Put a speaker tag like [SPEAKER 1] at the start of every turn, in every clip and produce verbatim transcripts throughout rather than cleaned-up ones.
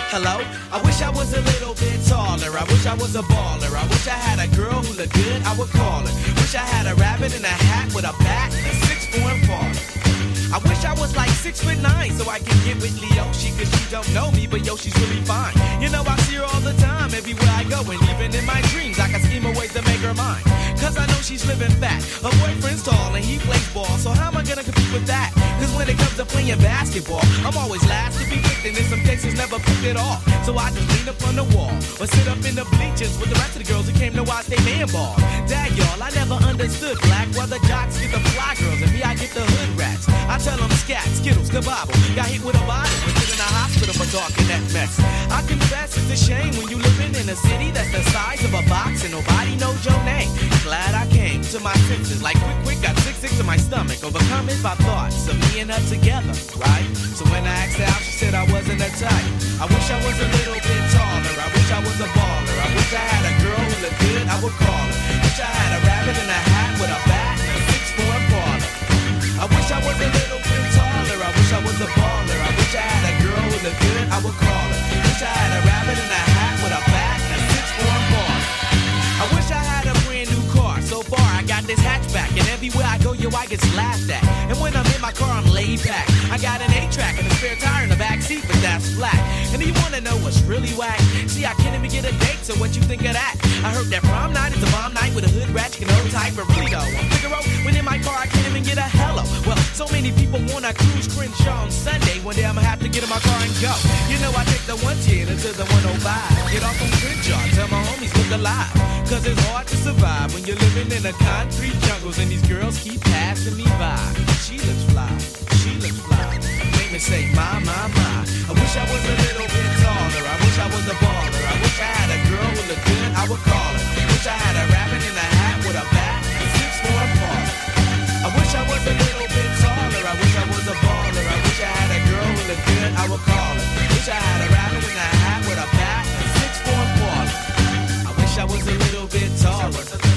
[SPEAKER 1] Hello? I wish I was a little bit taller. I wish I was a baller. I wish I had a girl who looked good, I would call her. Wish I had a rabbit in a hat with a bat and a six-form father. I wish I was like six foot nine so I can get with Leoshi, cause she don't know me, but yo, she's really fine. You know I see her all the time, everywhere I go, and even in my dreams I can scheme a ways to make her mine. Cause I know she's living fat. Her boyfriend's tall and he plays ball, so how am I gonna compete with that? Cause when it comes to playing basketball, I'm always last to be picked, and in some cases never picked at all. So I just lean up on the wall or sit up in the bleachers with the rest of the girls who came to watch they man ball. Dad, y'all, I never understood black, why the jocks get the fly girls and me I get the hood rats. I tell them scat, skittles, kabobble. Got hit with a bottle and put in a hospital for talking that mess. I confess it's a shame when you living in a city that's the size of a box and nobody knows your name. Glad I came to my senses, like quick, quick, got sick, sick to my stomach, overcome it by thoughts of me and her together, right? So when I asked her out, she said I wasn't a type. I wish I was a little bit taller. I wish I was a baller. I wish I had a girl who looked good, I would call her. Wish I had a rabbit in a hat with a bat and a six-form parlor. I wish I was a little bit taller. I wish I was a baller. I wish I had a girl who looked good, I would call her. Wish I had a rabbit in a hat with a bat and a six-form parlor. I wish I had a brand new car. So far I got this hatchback, and everywhere I go, yo, I get laughed at. And when I'm in my car, I'm laid back. I got an eight-track and a spare tire in the back seat, but that's flat. And you wanna know what's really whack? See, I can't even get a date, so what you think of that? I heard that prom night is a bomb night with a hood rat, you can hold tight, but really though, I'm Figaro, when in my car I can't even get a hello. Well, so many people wanna cruise Crenshaw on Sunday, one day I'ma have to get in my car and go. You know I take the one ten to the one oh five, get off on Crenshaw, tell my homies look alive. Cause it's hard to survive when you're living in the concrete jungles and these girls keep passing me by. She looks fly, she looks fly, make me say my, my, my. I wish I was a little bit taller, I wish I was a baller. I wish I had a girl who looked good, I would call her. Wish I had a rabbit in a hat with a bat and a six-form parlor. I wish I was a little bit taller, I wish I was a baller. I wish I had a girl who looked good, I would call her. Wish I had a rabbit in a hat with a bat and a six-form parlor. I wish I was a little bit taller,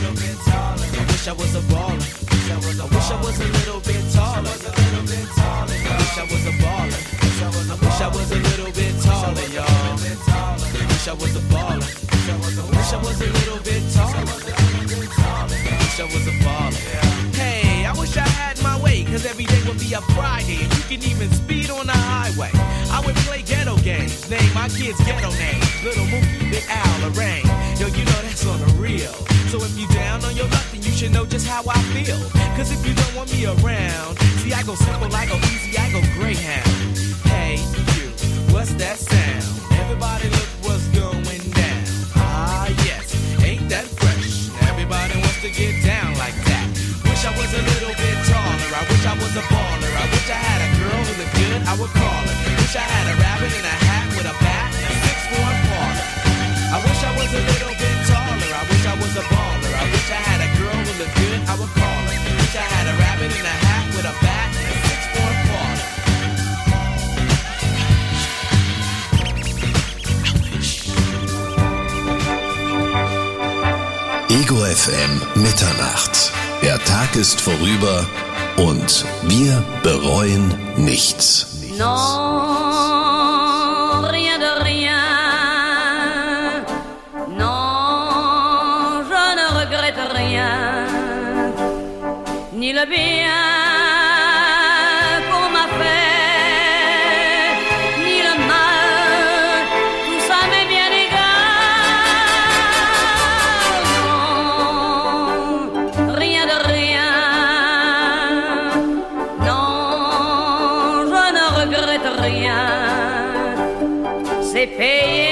[SPEAKER 1] I wish I was a baller. I wish I was a little bit taller, I wish I was a baller. I wish I was a little bit taller, y'all. I wish I was a baller. I wish I was a little bit taller, I wish I was a baller. Hey, I wish I had my way, cause every day would be a Friday, and you can even speed on the highway. I would play ghetto games, name my kids ghetto names. Little Mookie, Big Al, Lorraine. Yo, you know that's on the real. So if you down on your luck, then you should know just how I feel. Cause if you don't want me around, see I go simple, I go easy, I go Greyhound. Hey, you, what's that sound? Everybody look what's going down. Ah, yes, ain't that fresh? Everybody wants to get down like that. Wish I was a little bit taller, I wish I was a baller. I wish I had a girl who looked good, I would call her. Wish I had a rabbit in a hat with a bat and a six-form parlor. I wish I was a little bit taller, I wish I was a baller. I wish I had a girl who looked good, I would call her. Wish I had a rabbit in a hat with a bat and a six-form parlor.
[SPEAKER 2] Ego F M Mitternacht. Der Tag ist vorüber und wir bereuen nichts.
[SPEAKER 3] Non, rien de rien. Non, je ne regrette rien. Ni le bien qu'on m'a fait, ni le mal, tout ça m'est bien égal. Non, rien de rien. Non, je ne regrette rien. C'est payé.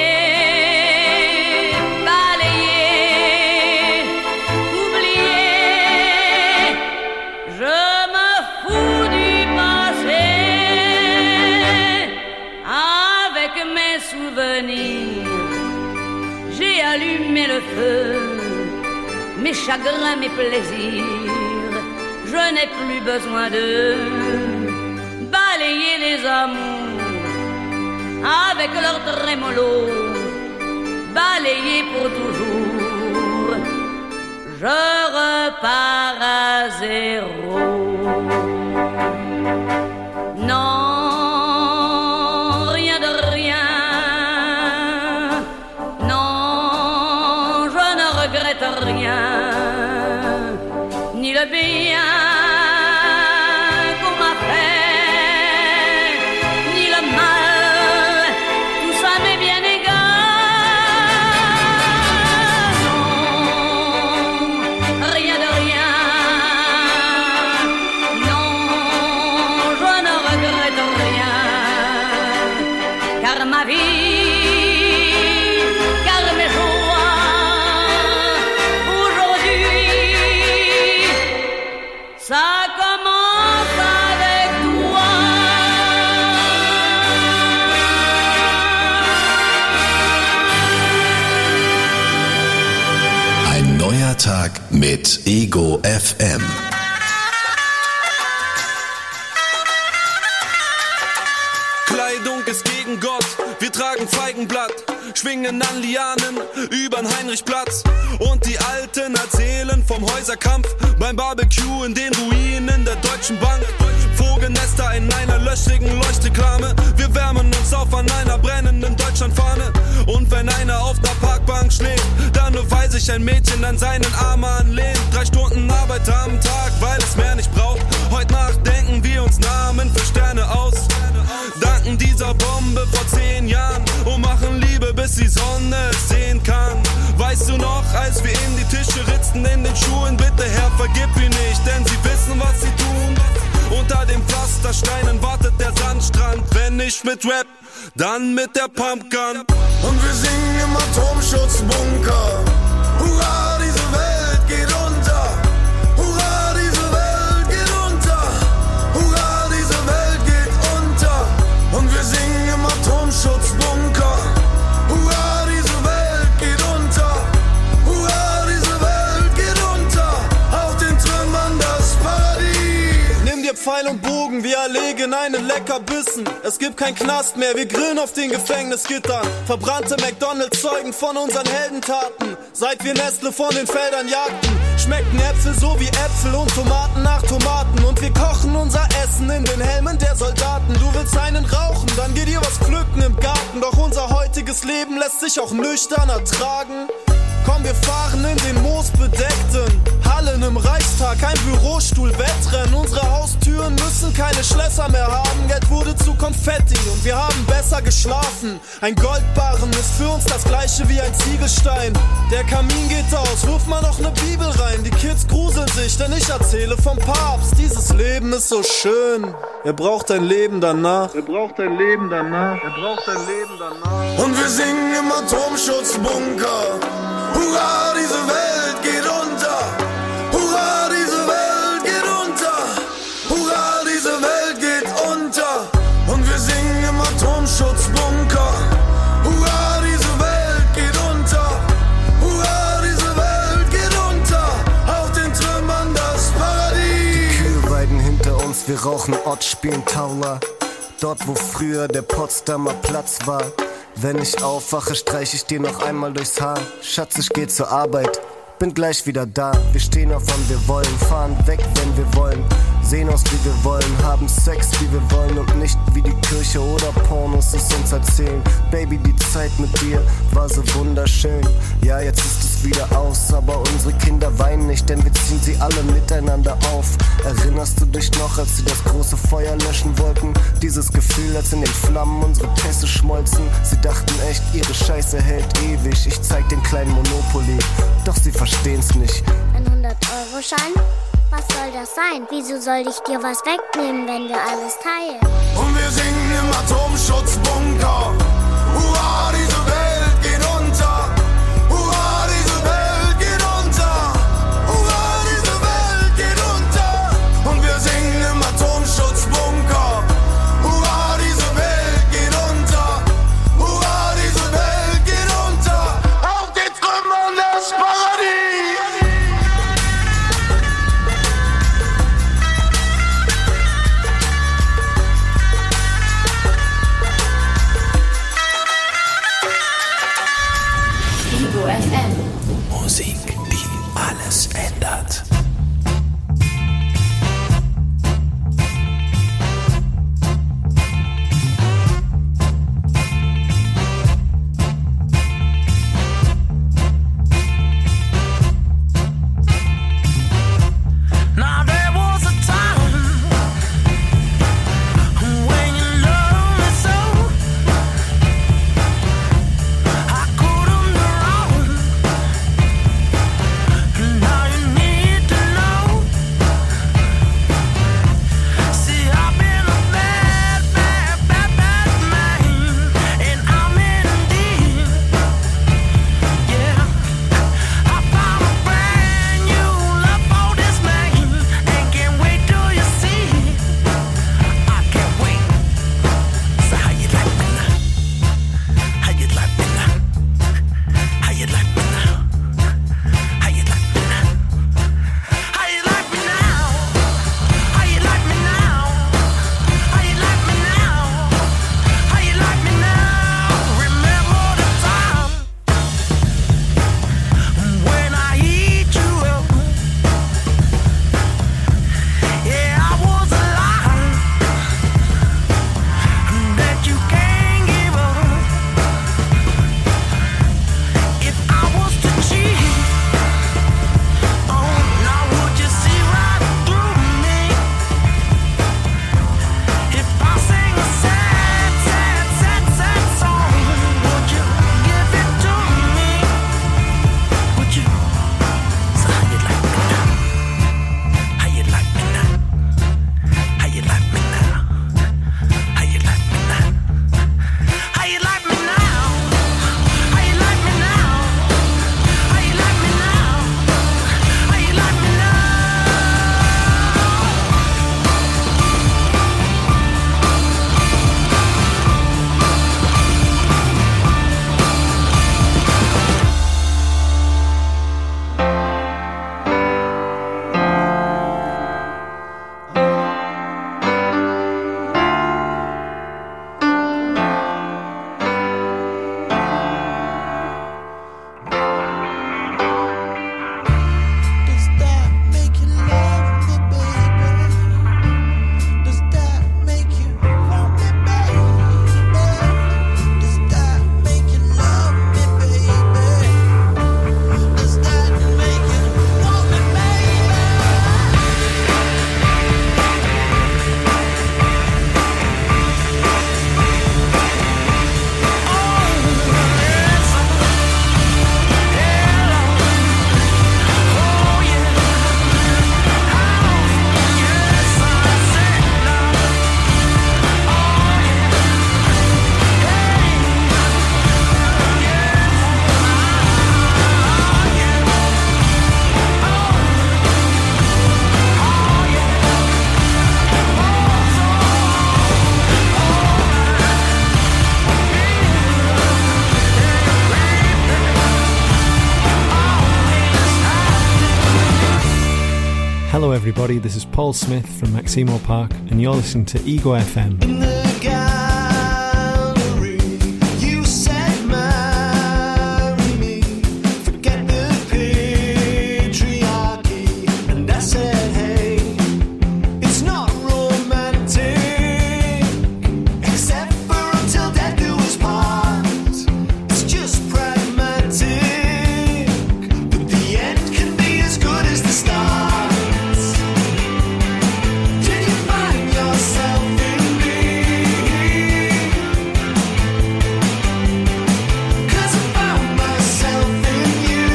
[SPEAKER 3] Mes chagrins, mes plaisirs, je n'ai plus besoin de balayer les amours avec leur trémolo, balayer pour toujours. Je repars à zéro. Non, rien de rien. car mes joies aujourd'hui, ça commence avec toi.
[SPEAKER 2] Ein neuer Tag mit Ego F M.
[SPEAKER 4] Kleidung ist gegen Gott, wir tragen Feigenblatt, schwingen an Lianen übern Heinrichplatz. Und die Alten erzählen vom Häuserkampf beim Barbecue in den Ruinen der Deutschen Bank. Vogelnester in einer löchrigen Leuchtreklame, wir wärmen uns auf an einer brennenden Deutschlandfahne. Und wenn einer auf der Parkbank schläft, dann nur weil sich ein Mädchen an seinen Arm anlehnt. Drei Stunden Arbeit am Tag, weil es mehr nicht braucht. Heute Nacht denken wir uns Namen für Sterne aus, danken dieser Bombe vor zehn Jahren und machen Liebe, bis die Sonne es sehen kann. Weißt du noch, als wir in die Tische ritzten in den Schuhen? Bitte Herr, vergib ihn nicht, denn sie wissen, was sie tun. Unter den Pflastersteinen wartet der Sandstrand. Wenn nicht mit Rap, dann mit der Pumpgun.
[SPEAKER 5] Und wir singen im Atomschutzbunker. Hurra, diese Welt geht unter. Hurra, diese Welt geht unter. Hurra, diese Welt geht unter. Und wir singen im Atomschutzbunker. Hurra, diese Welt geht unter. Hurra, diese Welt geht unter. Auf den Trümmern das Paradies.
[SPEAKER 4] Nimm dir Pfeil und Bogen, wir erlegen einen Leckerbissen. Es gibt kein Knast mehr, wir grillen auf den Gefängnisgittern. Verbrannte McDonalds zeugen von unseren Heldentaten. Seit wir Nestle von den Feldern jagten, schmecken Äpfel so wie Äpfel und Tomaten nach Tomaten. Und wir kochen unser Essen in den Helmen der Soldaten. Du willst einen rauchen, dann geh dir was pflücken im Garten. Doch unser heutiges Leben lässt sich auch nüchtern ertragen. Komm, wir fahren in den moosbedeckten Hallen im Reichstag, ein Bürostuhl, Wettrennen. Unsere Haustüren müssen keine Schlösser mehr haben. Geld wurde zu Konfetti und wir haben besser geschlafen. Ein Goldbarren ist für uns das gleiche wie ein Ziegelstein. Der Kamin geht aus, wirf mal noch ne Bibel rein. Die Kids gruseln sich, denn ich erzähle vom Papst. Dieses Leben ist so schön, er braucht ein Leben danach. Er braucht ein Leben danach. Er braucht ein Leben danach.
[SPEAKER 5] Und wir singen im Atomschutzbunker. Hurra, diese Welt geht unter. Hurra, diese Welt geht unter. Hurra, diese Welt geht unter. Und wir singen im Atomschutzbunker. Hurra, diese Welt geht unter. Hurra, diese Welt geht unter. Auf den Trümmern das Paradies.
[SPEAKER 6] Die Kühe weiden hinter uns, wir rauchen Ott, spielen Taula. Dort, wo früher der Potsdamer Platz war. Wenn ich aufwache, streich ich dir noch einmal durchs Haar. Schatz, ich geh zur Arbeit, bin gleich wieder da. Wir stehen auf, wann wir wollen, fahren weg, wenn wir wollen. Sehen aus, wie wir wollen, haben Sex, wie wir wollen. Und nicht wie die Kirche oder Pornos es uns erzählen. Baby, die Zeit mit dir war so wunderschön. Ja, jetzt ist es wieder aus, aber unsere Kinder weinen nicht, denn wir ziehen sie alle miteinander auf. Erinnerst du dich noch, als sie das große Feuer löschen wollten? Dieses Gefühl, als in den Flammen unsere Pässe schmolzen. Sie dachten echt, ihre Scheiße hält ewig. Ich zeig den kleinen Monopoly, doch sie verstehen's nicht.
[SPEAKER 7] Ein hundert-Euro-Schein? Was soll das sein? Wieso soll ich dir was wegnehmen, wenn wir alles teilen?
[SPEAKER 5] Und wir singen im Atomschutzbunker. Hurra, diese Welt geht unter. Hurra, diese Welt geht unter. Hurra, diese Welt geht unter. Und wir singen im Atomschutzbunker. Hurra, diese Welt geht unter. Hurra, diese Welt geht unter. Auf den Trümmern das Paradies.
[SPEAKER 8] Hello everybody, this is Paul Smith from Maximo Park and you're listening to Ego F M.
[SPEAKER 5] In the gallery, you said marry me, forget the patriarchy, and I said hey, it's not romantic, except for until death do us part, it's just pragmatic, but the end can be as good as the start. Did you find yourself in me? Cause I found myself in you.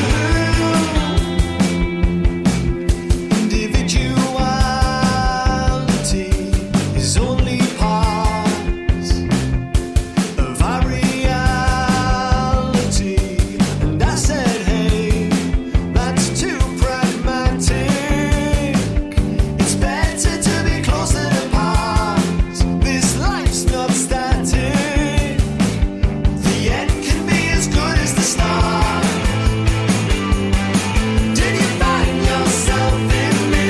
[SPEAKER 5] Individuality is only part of our reality. And I said, hey, that's too pragmatic. It's better to be closer apart. This life's not static. The end can be as good as the start. Did you find yourself in me?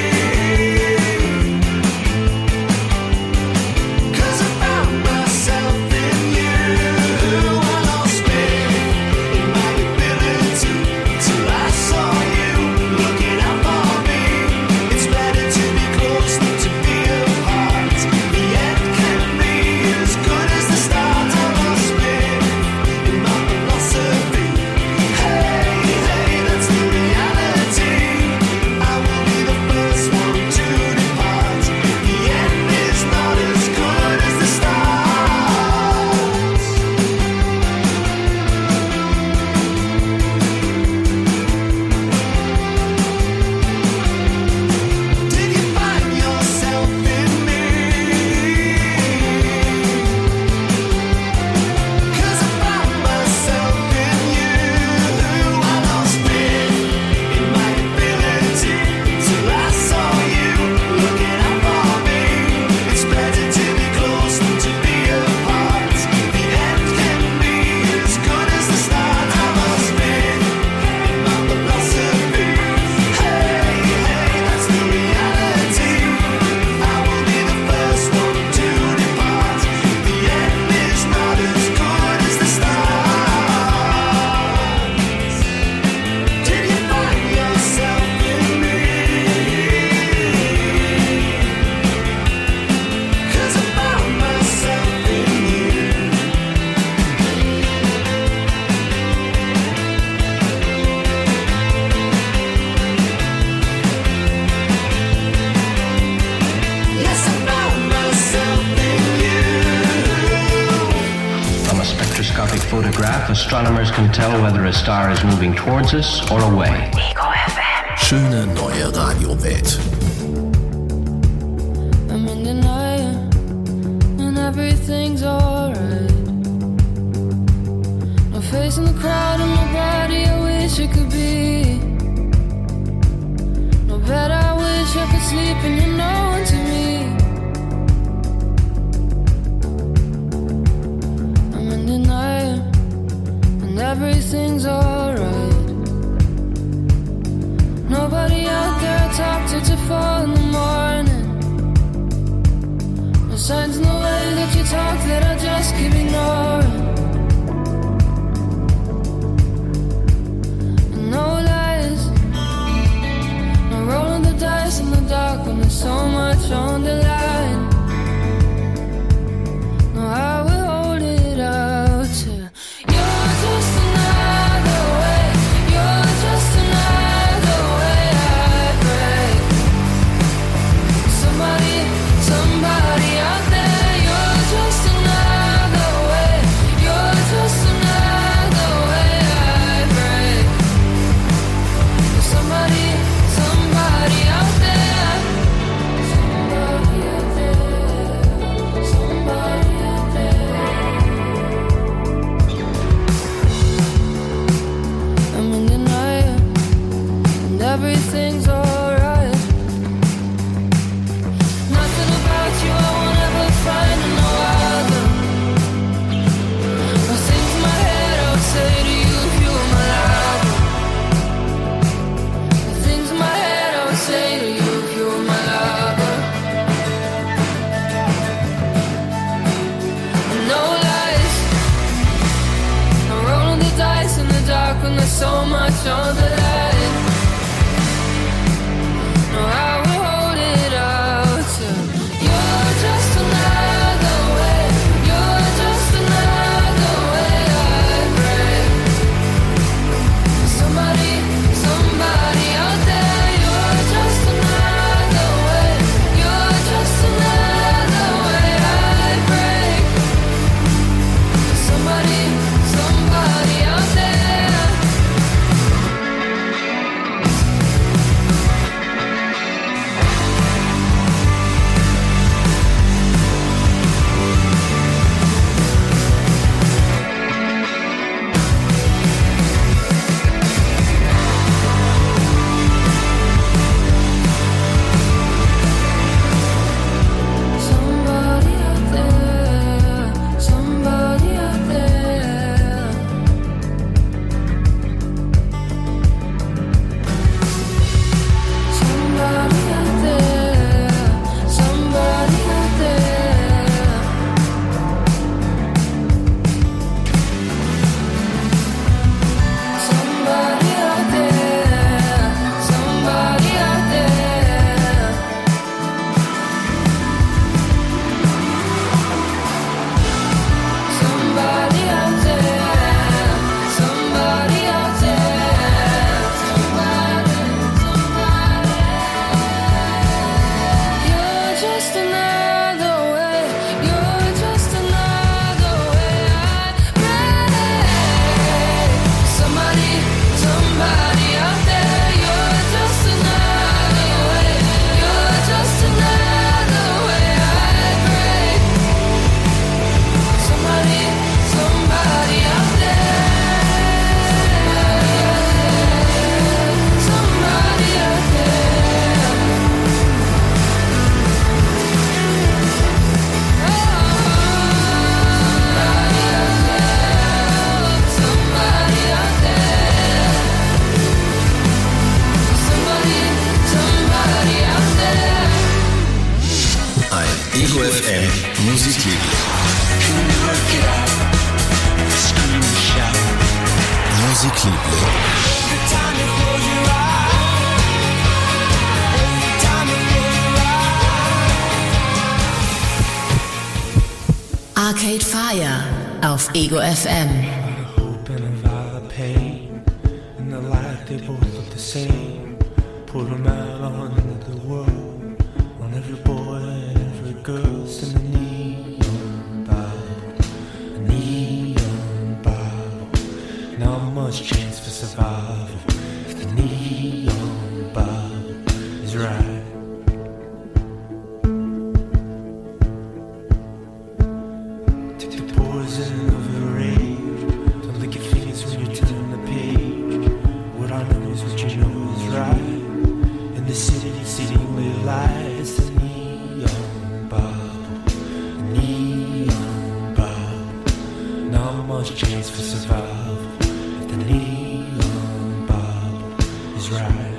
[SPEAKER 5] Cause I found myself in you. I lost faith in my ability till I saw you looking out for me. It's better to be close than to be apart. The end can be as good as the start. I lost faith in my philosophy. Hey, hey, that's the reality. I will be the first one to depart. The end is not as good as the start. Did you find yourself in me? Cause I found myself in you. I lost faith in my ability till I saw you looking out for me. It's better to be close than to be apart. The end can be as good as the start. I lost faith in my philosophy. Hey, hey, that's the reality. I will be the first one to depart. The end is not as good as the start. Did you find yourself in me? Cause I found myself in you. Yes, I found myself in you.
[SPEAKER 9] From a spectroscopic photograph, astronomers can tell whether a star is moving towards us or away.
[SPEAKER 2] Schöne neue Radiowelt.
[SPEAKER 10] I'm in denial, and everything's alright. No face in the crowd and nobody I wish it could be. No bed I wish I could sleep and you're no one to me. I'm in denial, and everything's alright. Nobody out there I talk to to four in the morning. No signs in the way that you talk that I just keep ignoring. And no lies, no rolling the dice in the dark when there's so much on the line. No, I will hold it out to you're just another way. You're just another way I break. Somebody, somebody out there. You're just another way. You're
[SPEAKER 2] Ego F M Musikliebe. Musikliebe.
[SPEAKER 11] Arcade Fire auf Ego F M. Put them out on the world, on every boy and every girl, sing a neon Bible, a neon Bible. Not much chance for survival if the neon Bible is right. Take the poison of your rage, don't lick your fingers when you turn the page. What I know is what you know is right. In the city, exceedingly lies the neon Bible, the neon Bible. Not much chance for survival if the neon Bible is right.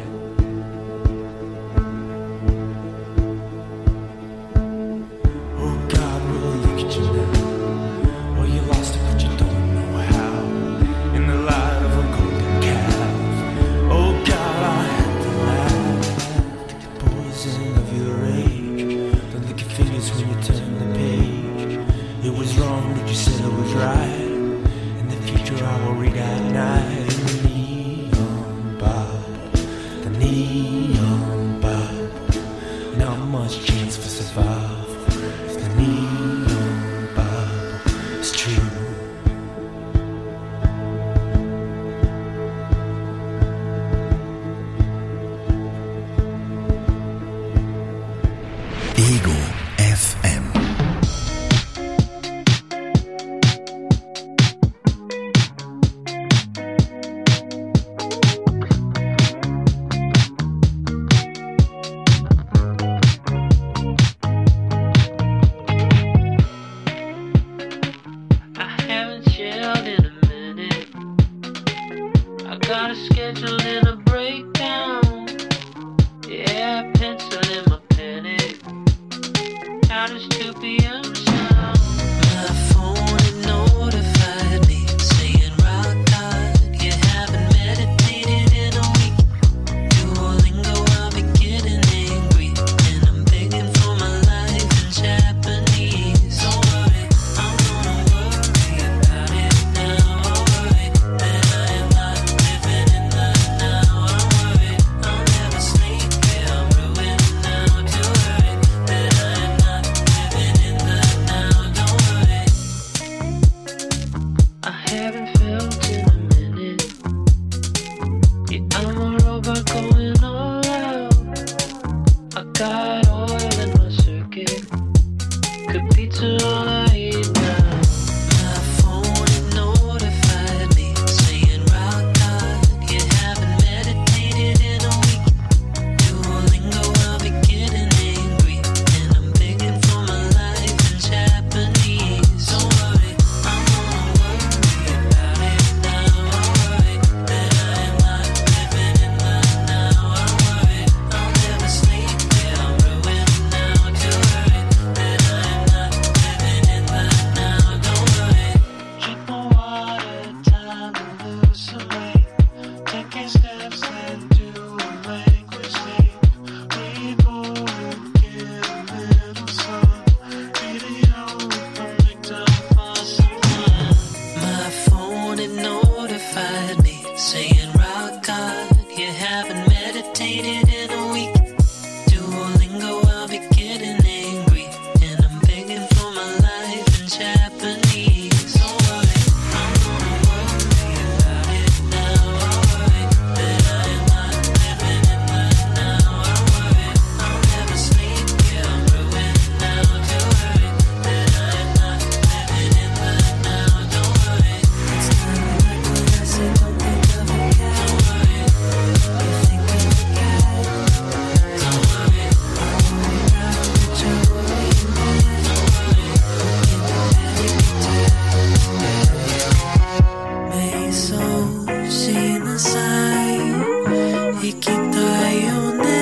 [SPEAKER 11] Oh God, will look at you now. Oh, you lost it, but you don't know how. In the light of a golden calf. Oh God, I had to laugh. Of your rage, don't lick your fingers when you turn the page. It was wrong, but you said it was right. In the future, I will read at night. The neon Bible, the neon Bible. Not much chance for survival if the neon Bible is true.
[SPEAKER 2] Ego F M.
[SPEAKER 12] I haven't chilled in a minute. I got a schedule and a breakdown. Yeah, pencil in my panic. How does two p.m. sound? My phone had notified me, saying rock hard. You haven't meditated in a week. Duolingo, I'll be getting angry, and I'm begging for my life in Japanese. Don't worry, I'm gonna worry about it now. I'll worry that I am not living in the now. I'm worried I'll never sleep. Yeah, I'm ruined now. Too worried that I am not living in the haven't felt in a minute. Yeah, I'm a robot going all out. I got oil in my circuit. Could be too all I eat now. My phone it notified me saying rock God, you haven't meditated in a week. Duolingo, I'll be getting angry, and I'm begging for my life in Japanese. Don't worry, I'm gonna worry about it now. I'm worried that I am not living in the now. I'm worried I'll never sleep, yeah, I'm ruined now. Too worried that I am not living in the now. Don't worry. Drink more water, time to lose some weight. Taking steps into a language name. We both get a little sun. Video from TikTok for some fun. My phone it notified me saying rock God, you haven't meditated in a week. Duolingo, I'll be getting angry, and I'm begging for my life in Japanese. Don't worry, I'm gonna worry about it now. I'm worried that I am not living in the now. I'm worried I'll never sleep, yeah, I'm ruined now. Too worried that I am not living in the now. Don't worry. It's kind of like when I say don't think of a cat. Don't worry, you think of a cat. Don't worry, I'm worried about what you're worrying about. Don't worry, Meiso shinasai, ikitai yo ne.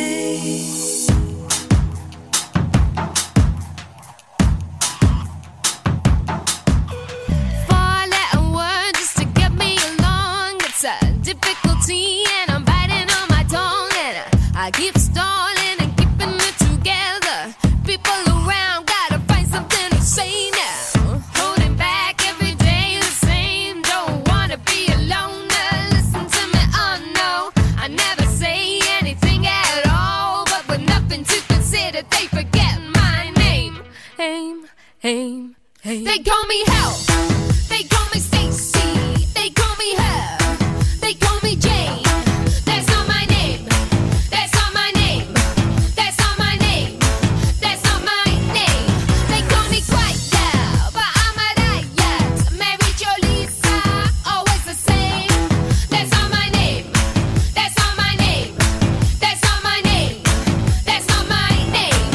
[SPEAKER 10] Four-letter word just to get me along. It's a difficulty, and I'm biting on my tongue, and I, I keep stalling and keeping it together. People around gotta find something to say now. Holding back every day the same. Don't wanna be alone. uh, Listen to me, oh no. I never say anything at all, but with nothing to consider, they forget my name. Aim, aim, aim. They call me Hell. They call me Stacy. They call me her. They call me Jane. That's not my name. That's not my name. That's not my name. That's not my name. They call me Quiet Girl, but I'm a riot. Mary Jo Lisa, always the same. That's not my name. That's not my name. That's not my name. That's not my name.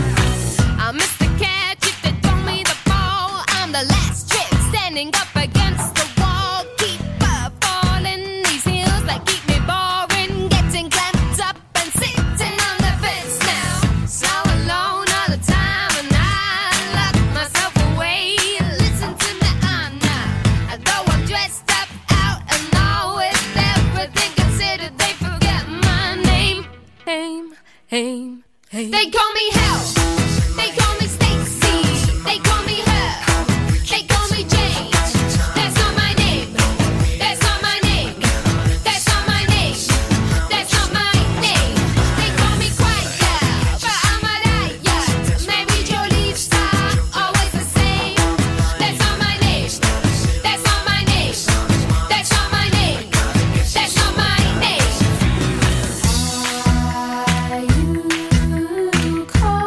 [SPEAKER 10] I'm Mister Catch if they throw me the ball. I'm the last trick standing up against the wall. Keep up falling these heels that keep me boring. Getting clamped up and sitting on the fence now. So alone all the time, and I lock myself away. Listen to me, I'm not. Though I'm dressed up out and all with everything considered, they forget my name. Aim, aim, aim. They call me Hell. They call me Stacy. They call me her. They call me Jane. That's not my name. That's not my name. That's not my name. That's not my name. They call me Quiet Girl, but I'm a riot. Mary Jo Lisa, always the same. That's not my name. That's not my name. That's not my name. That's not my name. You call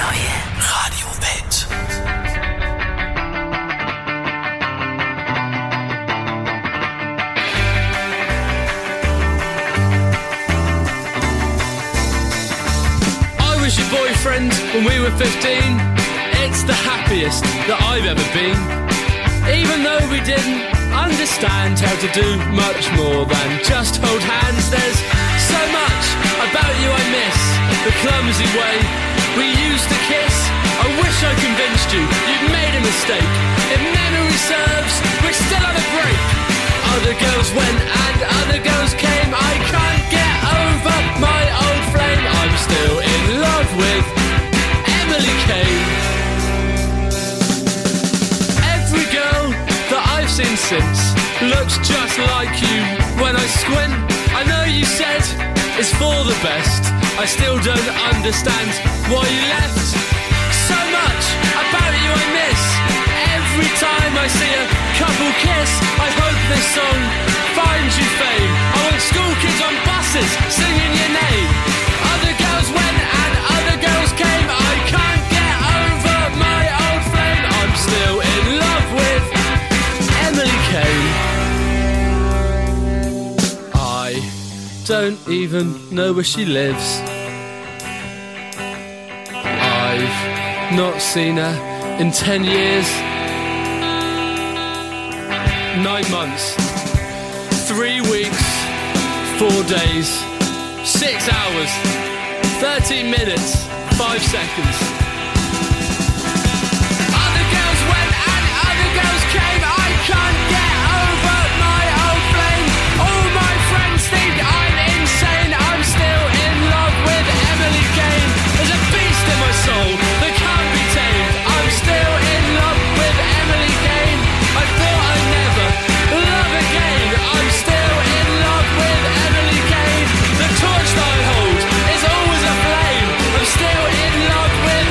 [SPEAKER 2] neue Radiowelt.
[SPEAKER 13] I was your boyfriend when we were fifteen. It's the happiest that I've ever been. Even though we didn't understand how to do much more than just hold hands, there's so much about you I miss. The clumsy way we used to kiss. I wish I convinced you you'd made a mistake. If memory serves, we're still on a break. Other girls went and other girls came. I can't get over my old flame. I'm still in love with Emily Kane. Every girl that I've seen since looks just like you. When I squint, I know you said it's for the best. I still don't understand why you left. So much about you I miss. Every time I see a couple kiss, I hope this song finds you fame. I want school kids on buses singing your name. Other girls went and other girls came. I can't get over my old flame. I'm still in love with Emily Kane. I don't even know where she lives. I've not seen her in ten years. Nine months, three weeks, four days, six hours, thirteen minutes, five seconds. Other girls went and other girls came. I can't get over my old flame. All my friends think I'm insane. I'm still in love with Emily Kane. There's a beast in my soul that can't be tamed. I'm still in love with Emily Kane. I thought I'd never love again. I'm still in love with Emily Kane. The torch that I hold is always aflame. I'm still in love with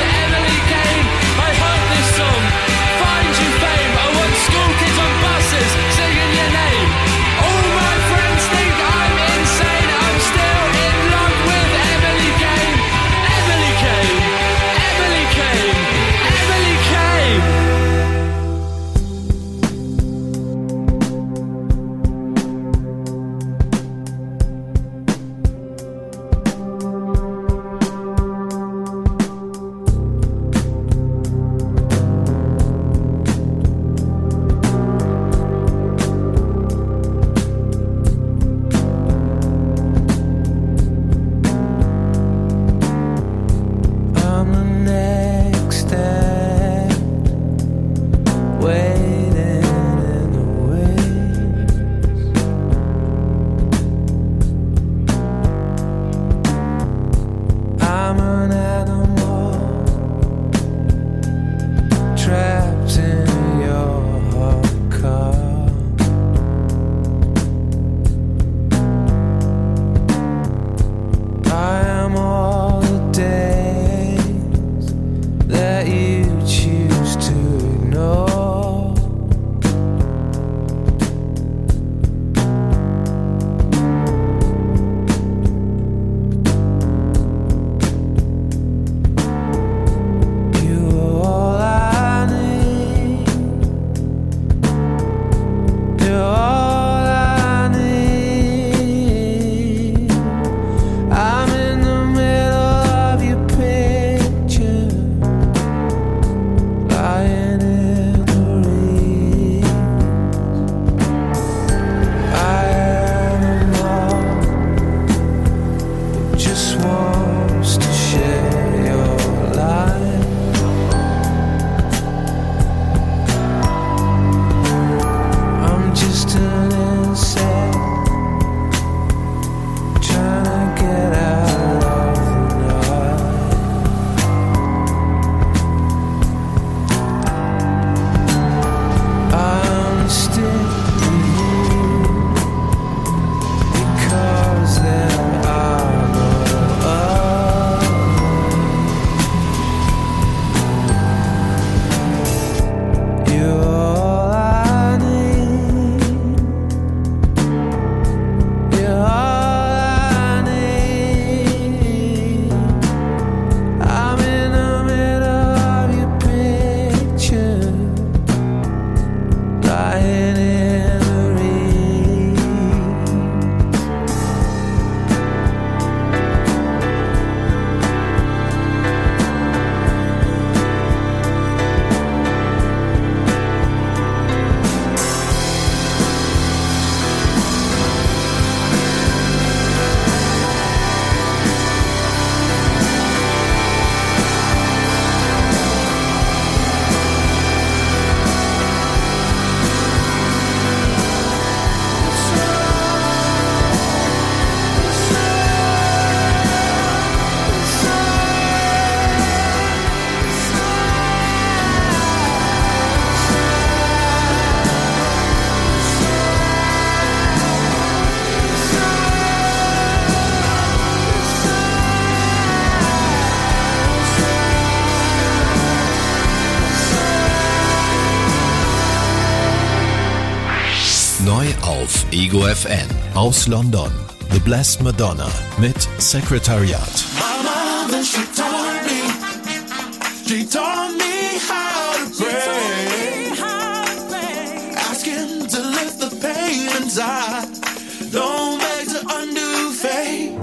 [SPEAKER 2] auf Ego F M. Aus London, The Blessed Madonna mit Secretariat.
[SPEAKER 5] Mama, then she told me, she taught me how to pray, ask him to lift the pain inside, don't beg to undo fate,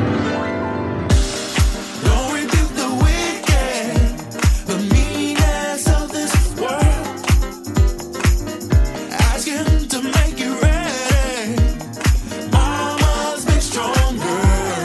[SPEAKER 5] don't rebuke the wicked, the meanness of this world, ask him to make you ready, Mama's big strong girl.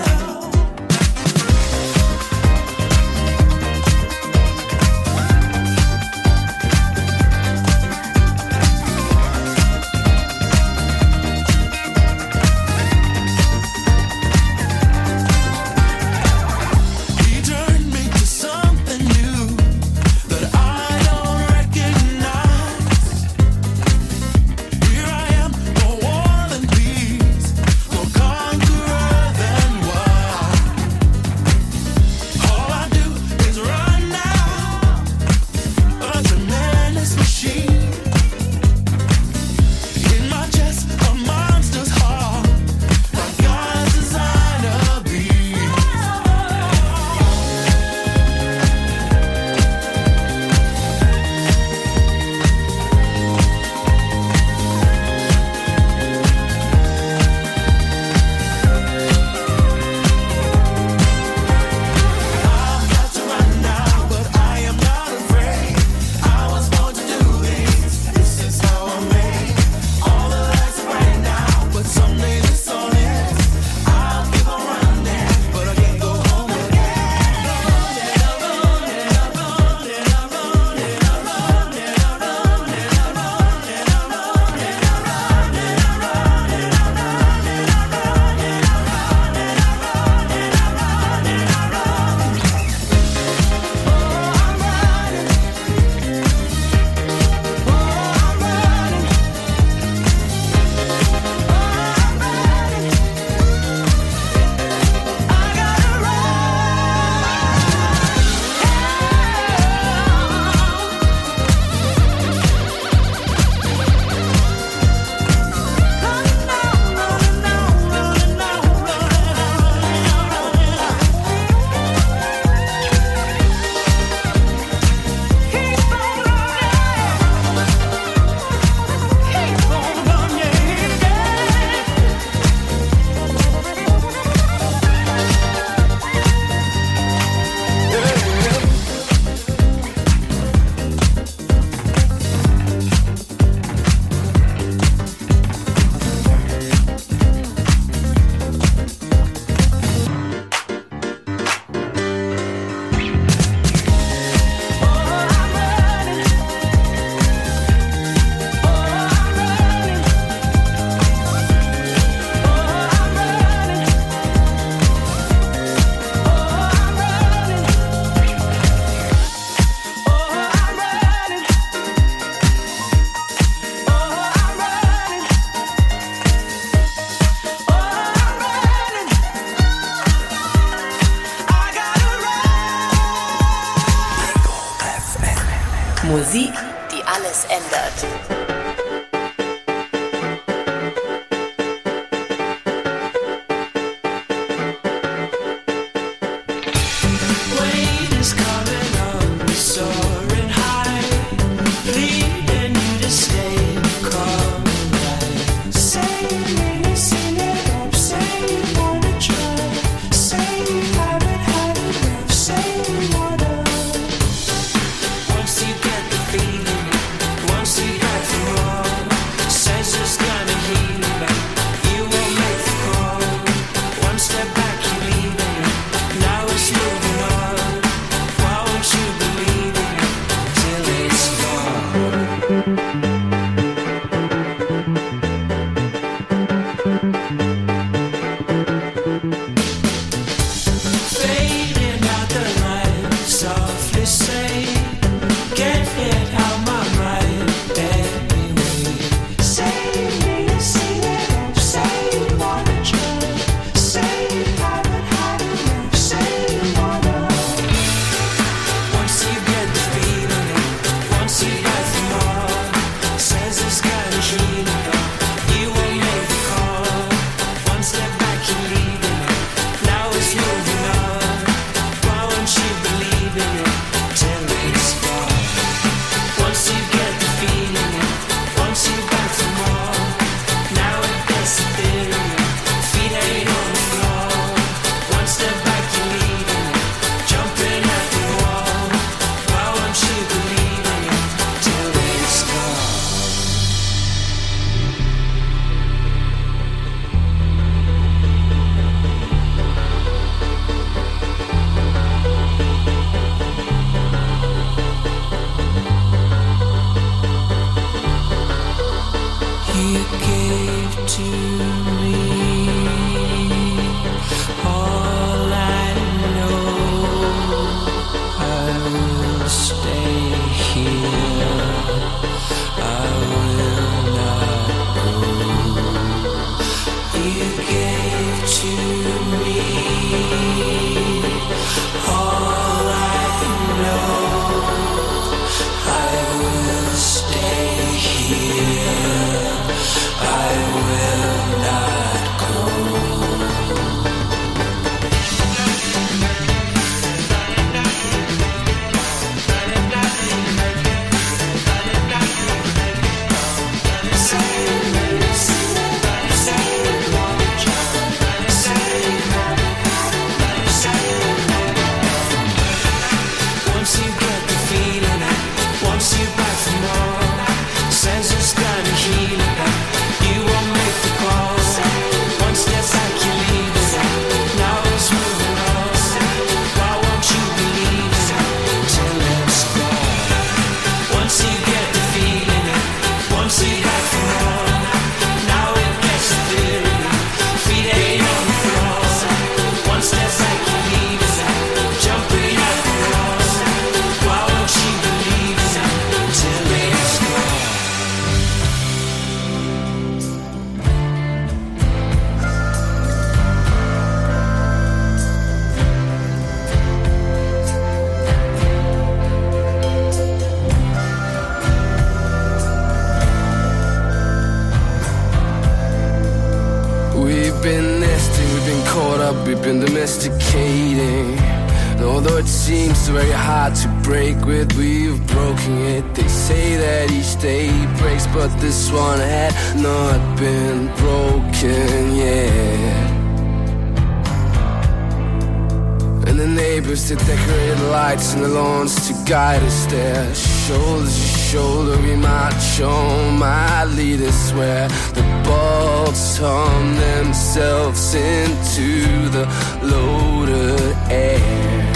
[SPEAKER 5] He turned me to something new that I don't recognize. Here I am, more war than peace, more conqueror than wise. All I do is run now, a tremendous machine. In my chest, a monster's heart, my God's designer beast. I've got to run now, but I am not afraid. I was born to do this. This is how I'm made. All the lights are bright now, but someday the sun is. I'll keep on running, but I can't go home
[SPEAKER 14] Musik, die alles ändert.
[SPEAKER 5] Weight is coming on, soaring high, leading you to stay calm and right. Say me, sing it up, say you wanna try, say you haven't had enough, say you wanna. Once you get the feeling, once you got the
[SPEAKER 11] will stay here. I will not go. You gave to me all I know. I will stay here. I will not go.
[SPEAKER 15] We've been domesticating, and although it seems very hard to break with, we've broken it. They say that each day breaks, but this one had not been broken yet. And the neighbors, they decorate lights in the lawns to guide us there. Shoulder to shoulder, we march on. My leaders swear the bolts hum themselves into the loaded air.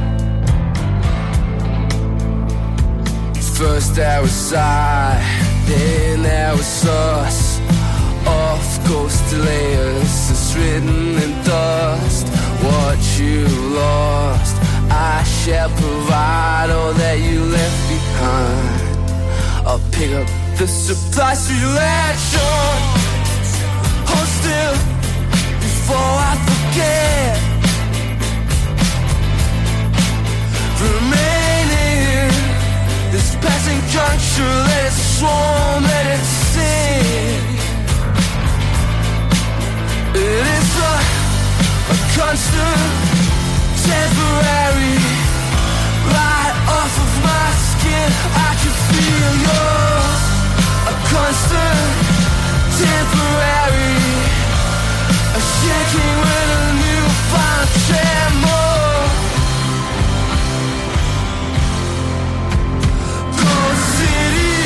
[SPEAKER 15] First there was I, then there was us. Off goes the layers, it's written in dust. What you lost, I shall provide all that you left behind. I'll pick up the supplies to latch on. Hold still before I forget. Remaining this passing juncture, let it swarm, let it sing. It is a, a constant, temporary, right off of my skin. I can feel yours. A constant, temporary, a shaking with a newfound tremor. Cold city,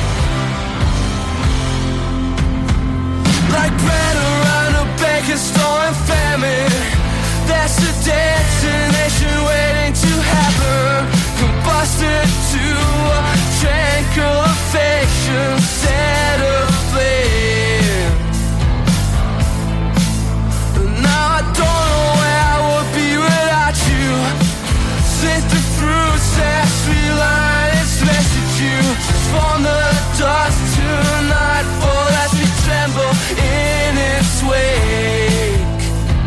[SPEAKER 15] like bread around a baker's store in famine. That's a destination waiting to happen. Combusted to a tranquil affection set aflame. Now I don't know where I would be without you. Since the fruits that sweet line its residue from the dust to nightfall as we tremble in its wake.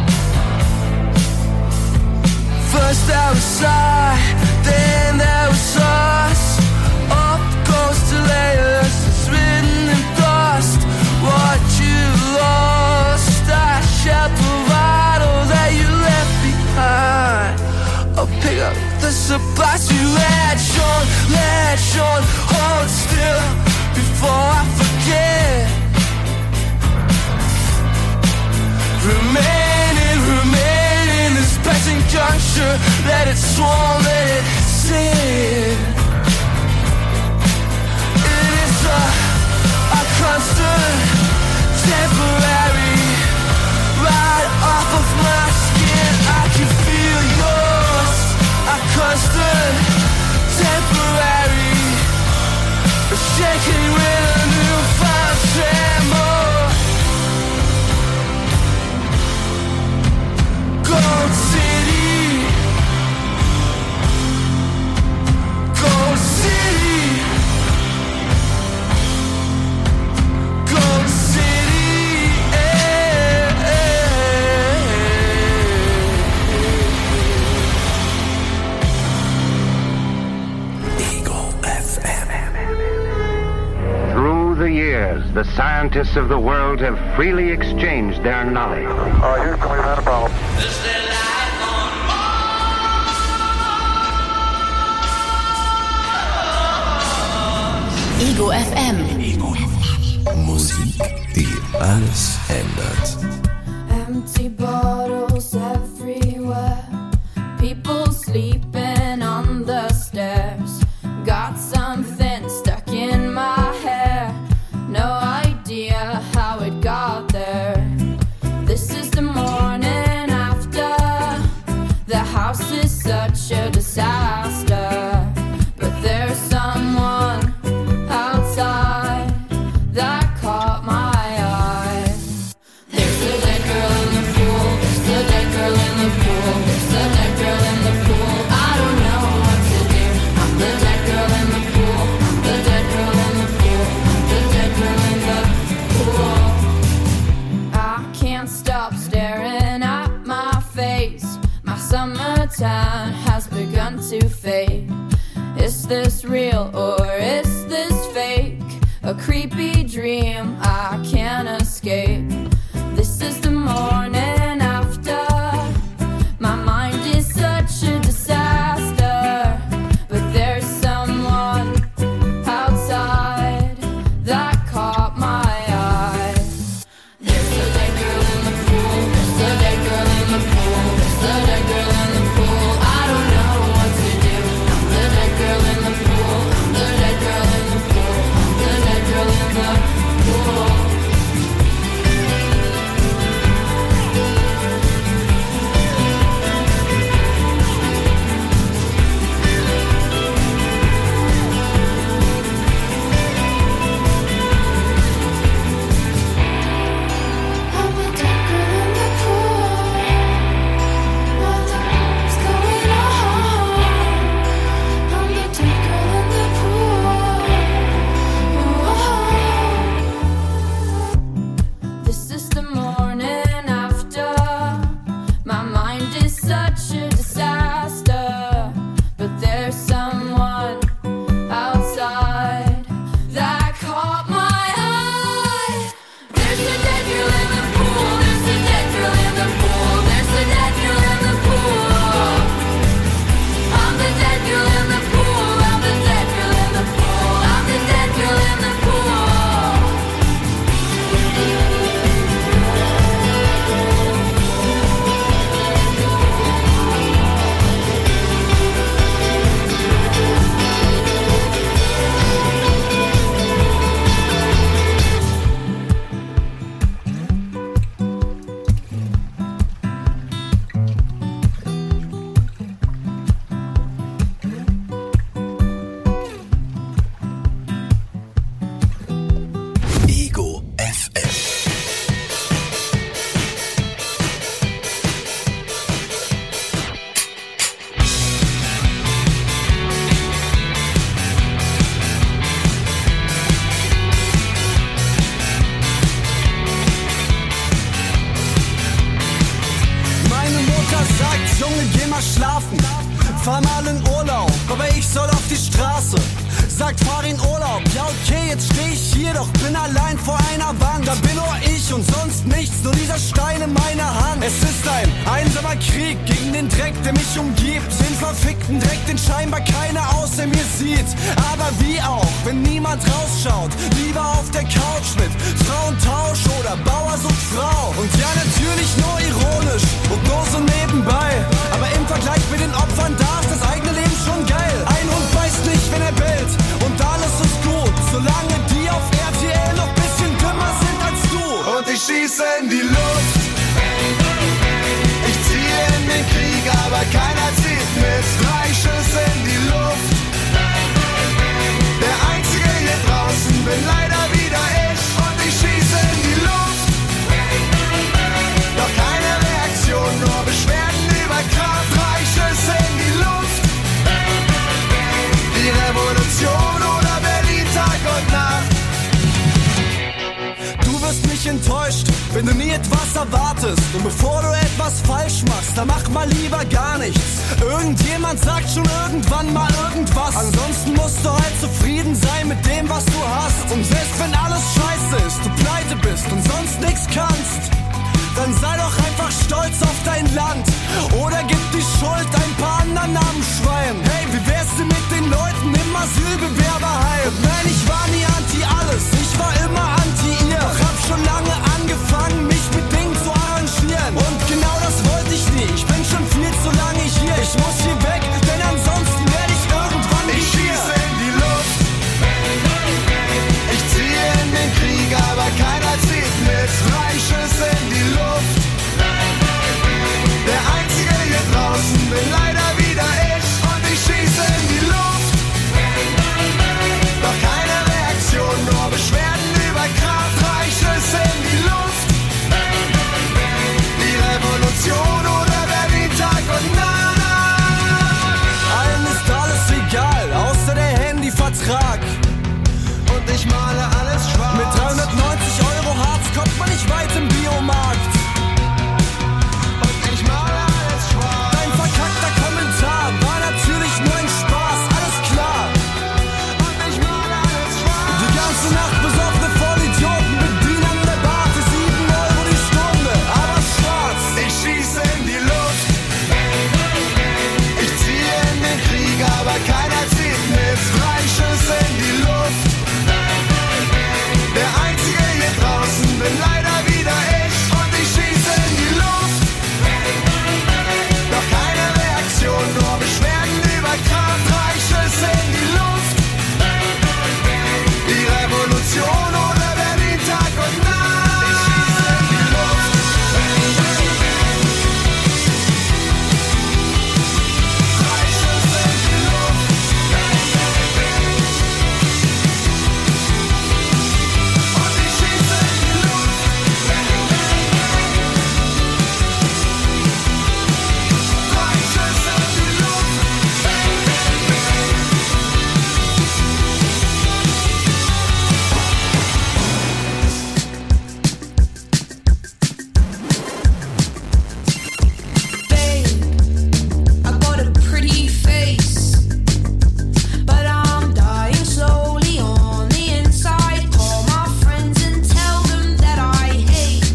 [SPEAKER 15] First there was I, then there was us. Up goes the layers, it's written in dust. What you lost, I shall provide all that you left behind. I'll pick up the supplies you latch on, latch on. Hold still before I forget. Remaining, remaining this passing juncture, let it swarm, let it sing. It is a, a constant, temporary, right off of my skin. I can feel yours. A constant, temporary, a shaking with a newfound tremor. Gold City,
[SPEAKER 16] years, the scientists of the world have freely exchanged their knowledge.
[SPEAKER 17] Uh, Houston, we've had a problem.
[SPEAKER 14] Ego F M.
[SPEAKER 2] Ego F M. Musik, die alles ändert.
[SPEAKER 18] Empty bottles everywhere. People sleeping on the stairs. Got something stuck in my hair. No idea how it got there. This is the morning after. The house is such a disaster. But there's someone outside that caught my eye. There's a dead girl in the pool. There's a dead girl in the pool. There's a dead girl in the pool. I don't know what to do. I'm the dead girl in the pool. I'm the dead girl in the pool. I'm the dead girl in the pool. I can't stop staring at my face. My summertime has begun to fade. Is this real or is this fake? A creepy dream I can't escape. This is the morning after. My mind is such a disaster. But there's someone outside that caught my eye. There's a dead girl in the pool. There's a dead girl in the pool. There's a dead girl in the pool. I don't know what to do. I'm the dead girl in the pool. I'm the dead girl in the pool. I'm the dead girl in the pool. This is the morning after. My mind is such a disaster. But there's someone outside that caught my eye. There's a dead girl in the pool. There's a dead girl in the pool. There's a dead girl in the pool. I'm the dead girl in the pool. I'm the dead girl in the pool. I'm the dead girl in the pool.
[SPEAKER 2] Ego F M.
[SPEAKER 4] Meine Mutter sagt, Junge, geh mal schlafen. Fahr mal in Urlaub, aber ich soll auf die Straße. Sagt, fahr in Urlaub, ja okay, jetzt steh ich hier, doch bin allein vor einer Wand. Da bin nur ich und sonst nichts, nur dieser Stein in meiner Hand. Es ist ein einsamer Krieg gegen den Dreck, der mich umgibt. Den verfickten Dreck, den scheinbar keiner außer mir sieht. Aber wie auch, wenn niemand rausschaut, lieber auf der Couch mit Frauentausch oder Bauer sucht Frau. Und ja, natürlich nur ironisch und nur so nebenbei. Aber im Vergleich mit den Opfern da ist das eigene Leben schon geil. Ein Hund beißt nicht, wenn er bellt. Und alles ist gut, solange die auf R T L noch bisschen dümmer sind als du.
[SPEAKER 5] Und ich schieße in die Luft. Ich ziehe in den Krieg, aber keiner zieht mit. Drei Schüsse in die Luft. Der Einzige hier draußen bin leider wieder ich. Und ich schieße in die Luft. Doch keine Reaktion, nur Beschwerden über Kraft. Drei Schüsse in die Luft. Die Revolution oder Berlin Tag und Nacht.
[SPEAKER 4] Du wirst nicht enttäuscht, wenn du nie etwas erwartest. Und bevor du etwas falsch machst, dann mach mal lieber gar nichts. Irgendjemand sagt schon irgendwann mal irgendwas. Ansonsten musst du halt zufrieden sein mit mit dem, was du hast. Und selbst wenn alles scheiße ist, du pleite bist und sonst nix kannst, dann sei doch einfach stolz auf dein Land. Oder gib die Schuld ein paar anderen Namensschweien. Hey, wie wär's denn mit den Leuten im Asylbewerberheim? Und nein, ich war nie anti-alles, ich war immer anti-ihr. Doch hab schon lange angefangen, mich mit Dingen zu arrangieren. Und genau das wollte ich nie, ich bin schon viel zu lange hier. Ich muss hier weg, denn ansonsten werde ich irgendwann wie
[SPEAKER 5] Ich schieße in die Luft, ich ziehe in den Krieg, aber keiner zieht mit. Freischüsse in die Luft, der Einzige hier draußen bin leider wieder ich. Und ich schieße in die Luft, doch keine Reaktion, nur Beschwerden über Kraft. Freischüsse in die Luft, die Revolution oder Berlin-Tag und Nacht.
[SPEAKER 4] Allen ist alles egal, außer der Handyvertrag.
[SPEAKER 5] Und ich male alles schwarz.
[SPEAKER 4] Mit dreihundertneunzig Euro Hartz kommt man nicht weit im Biomarkt.
[SPEAKER 5] Und ich male alles schwarz.
[SPEAKER 4] Dein verkackter Kommentar war natürlich nur ein Spaß, alles klar.
[SPEAKER 5] Und ich male alles schwarz.
[SPEAKER 4] Die ganze Nacht besoffene Vollidioten bedienen an der Bar für sieben Euro die Stunde, aber schwarz.
[SPEAKER 5] Ich schieße in die Luft, ich ziehe in den Krieg, aber keiner zieht mit. Freischüsse in die Luft, der Einzige hier draußen bin leider wieder ich. Und ich schieße in die Luft, doch keine Reaktion, nur Beschwerden über Kraft. Freischüsse in die Luft, die Revolution oder Berlin-Tag und Nacht. Ich schieße in die Luft, Freischüsse in die Luft, und ich schieße in die Luft, Freischüsse in die Luft.
[SPEAKER 15] I got a pretty face, but I'm dying slowly on the inside. Call my friends and tell them that I hate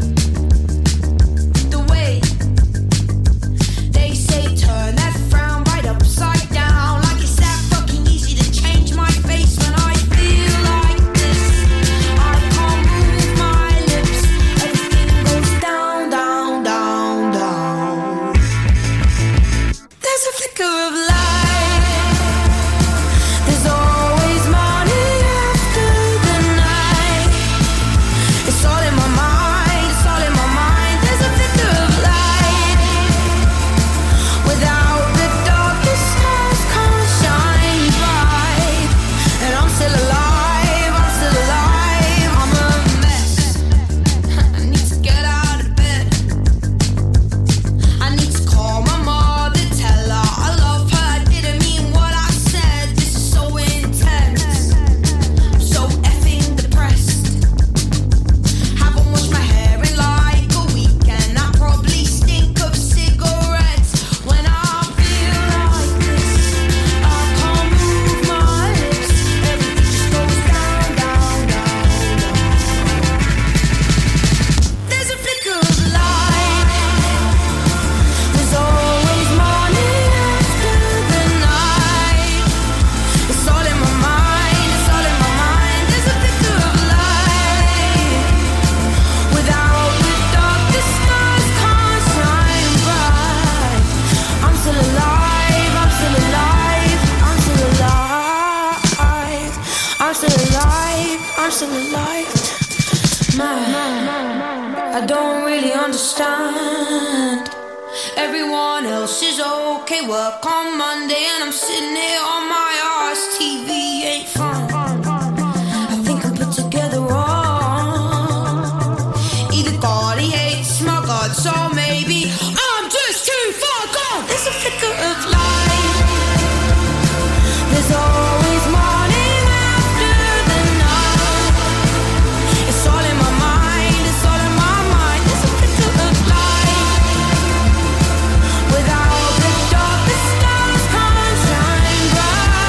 [SPEAKER 15] the way they say turn that frown right upside down. Like it's that fucking easy to change my face when I feel like this. I can't move my lips, everything goes down, down, down, down. There's a flicker of light, there's always morning after the night. It's all in my mind, it's all in my mind. There's a flicker of light, without the dark the stars can't shine bright. And I'm still alive, I'm still alive, I'm a mess. I need to get out of bed, I need to call my mother, tell her I love her, I didn't mean what I said. This is so intense, I'm so effing depressed. Haven't washed my hair in like a week, and I probably stink of cigarettes. When I feel like this, I can't move my lips, everything just goes down, down, down, down. There's a flicker of light, there's always morning after the night. It's all in my mind, it's all in my mind. There's a flicker of light, without the dark the stars can't shine bright. I'm still alive, I'm still alive, I'm still alive, I'm still alive, I'm still alive. Man, I don't really understand. Everyone else is okay, work on Monday, and I'm sitting here on my arse. T V ain't fun, I think I'm put together wrong. Either God he hates my God, so maybe I'm just too far gone. There's a flicker of light, there's always morning after the night. It's all in my mind, it's all in my mind. There's a flicker of light, without the dark the stars can't shine bright.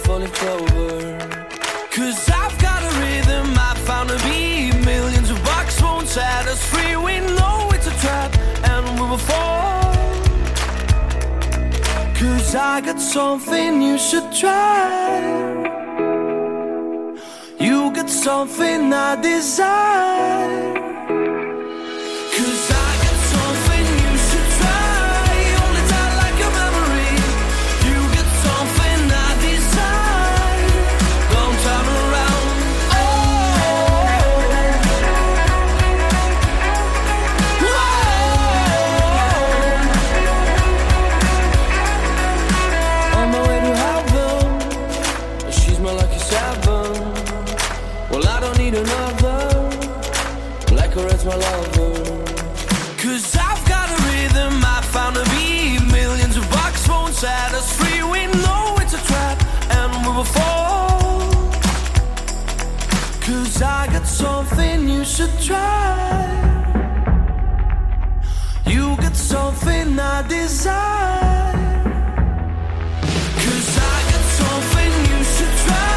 [SPEAKER 15] four-leaf clover. Cause I've got a rhythm I found to be. Millions of bucks won't set us free. We know it's a trap and we will fall. Cause I got something you should try. You got something I desire. Cause I got something you should try. Hold it tight like a memory. You got something I desire. Don't turn around. Oh, whoa. On my way to heaven, she's my lucky seven. Well, I don't need another, like her as my lover. Cause I've got a rhythm I found to be. Millions of bucks won't set us free. We know it's a trap and we will fall. Cause I got something you should try. You got something I desire. Cause I got something you should try.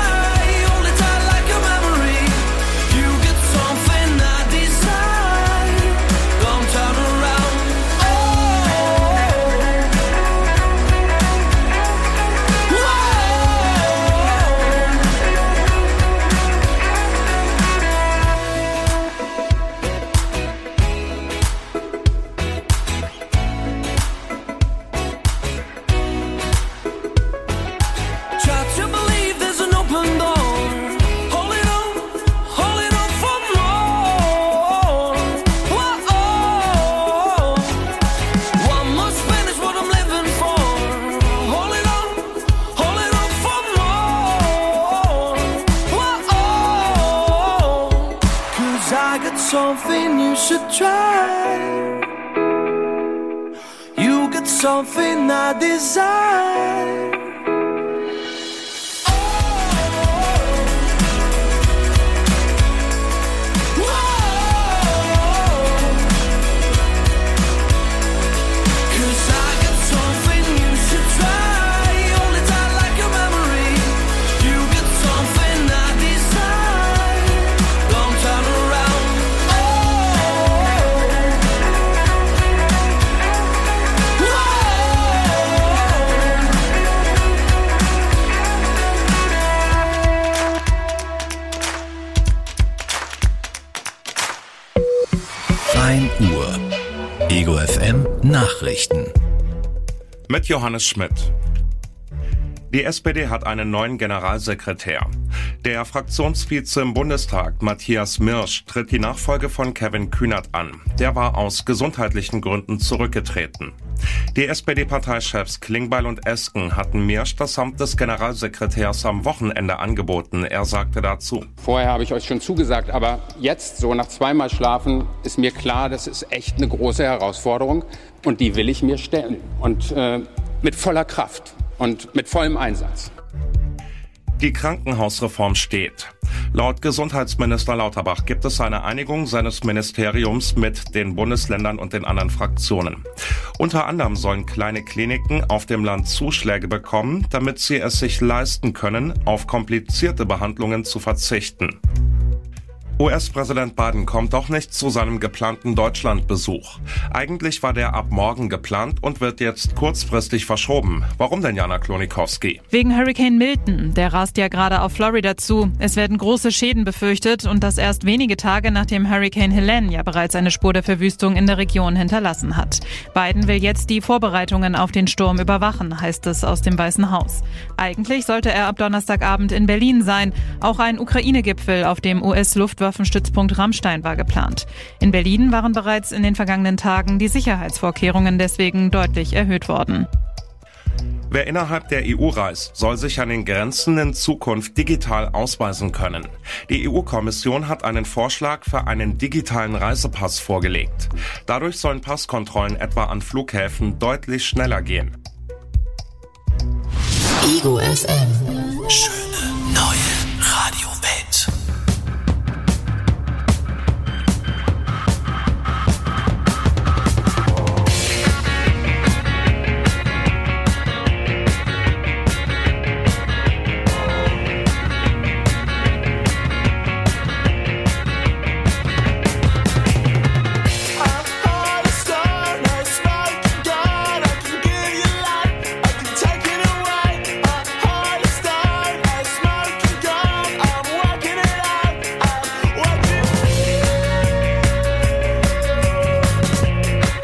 [SPEAKER 15] Something you should try. You got something I desire.
[SPEAKER 2] Uhr. Ego F M Nachrichten.
[SPEAKER 17] Mit Johannes Schmidt. Die S P D hat einen neuen Generalsekretär. Der Fraktionsvize im Bundestag, Matthias Mirsch, tritt die Nachfolge von Kevin Kühnert an. Der war aus gesundheitlichen Gründen zurückgetreten. Die S P D-Parteichefs Klingbeil und Esken hatten Mirsch das Amt des Generalsekretärs am Wochenende angeboten. Er sagte dazu:
[SPEAKER 19] Vorher habe ich euch schon zugesagt, aber jetzt, so nach zweimal Schlafen, ist mir klar, das ist echt eine große Herausforderung und die will ich mir stellen. Und äh, mit voller Kraft und mit vollem Einsatz.
[SPEAKER 17] Die Krankenhausreform steht. Laut Gesundheitsminister Lauterbach gibt es eine Einigung seines Ministeriums mit den Bundesländern und den anderen Fraktionen. Unter anderem sollen kleine Kliniken auf dem Land Zuschläge bekommen, damit sie es sich leisten können, auf komplizierte Behandlungen zu verzichten. U S-Präsident Biden kommt doch nicht zu seinem geplanten Deutschlandbesuch. Eigentlich war der ab morgen geplant und wird jetzt kurzfristig verschoben. Warum denn, Jana Klonikowski?
[SPEAKER 20] Wegen Hurricane Milton. Der rast ja gerade auf Florida zu. Es werden große Schäden befürchtet und das erst wenige Tage nachdem Hurricane Helene ja bereits eine Spur der Verwüstung in der Region hinterlassen hat. Biden will jetzt die Vorbereitungen auf den Sturm überwachen, heißt es aus dem Weißen Haus. Eigentlich sollte er ab Donnerstagabend in Berlin sein. Auch ein Ukraine-Gipfel auf dem U S-Luftwaffe Waffenstützpunkt Ramstein war geplant. In Berlin waren bereits in den vergangenen Tagen die Sicherheitsvorkehrungen deswegen deutlich erhöht worden.
[SPEAKER 17] Wer innerhalb der E U reist, soll sich an den Grenzen in Zukunft digital ausweisen können. Die E U-Kommission hat einen Vorschlag für einen digitalen Reisepass vorgelegt. Dadurch sollen Passkontrollen etwa an Flughäfen deutlich schneller gehen.
[SPEAKER 14] Ego F M.
[SPEAKER 2] Schön.